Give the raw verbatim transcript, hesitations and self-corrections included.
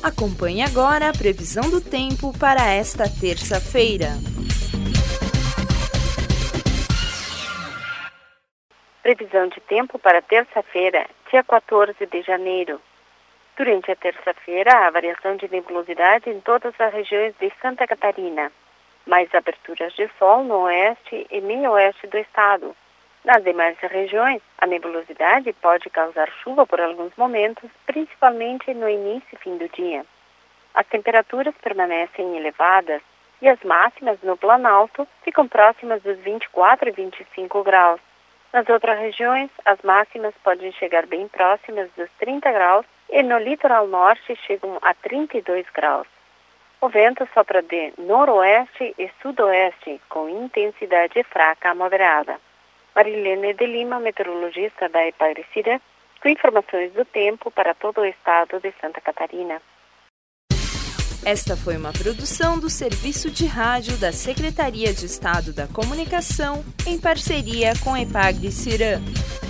Acompanhe agora a previsão do tempo para esta terça-feira. Previsão de tempo para terça-feira, dia quatorze de janeiro. Durante a terça-feira, há variação de nebulosidade em todas as regiões de Santa Catarina, mais aberturas de sol no oeste e meio-oeste do estado. Nas demais regiões, a nebulosidade pode causar chuva por alguns momentos, principalmente no início e fim do dia. As temperaturas permanecem elevadas e as máximas no Planalto ficam próximas dos vinte e quatro e vinte e cinco graus. Nas outras regiões, as máximas podem chegar bem próximas dos trinta graus e no litoral norte chegam a trinta e dois graus. O vento sopra de noroeste e sudoeste, com intensidade fraca a moderada. Marilene de Lima, meteorologista da Epagre-Cirã, com informações do tempo para todo o estado de Santa Catarina. Esta foi uma produção do Serviço de Rádio da Secretaria de Estado da Comunicação, em parceria com a Epagre-Cirã.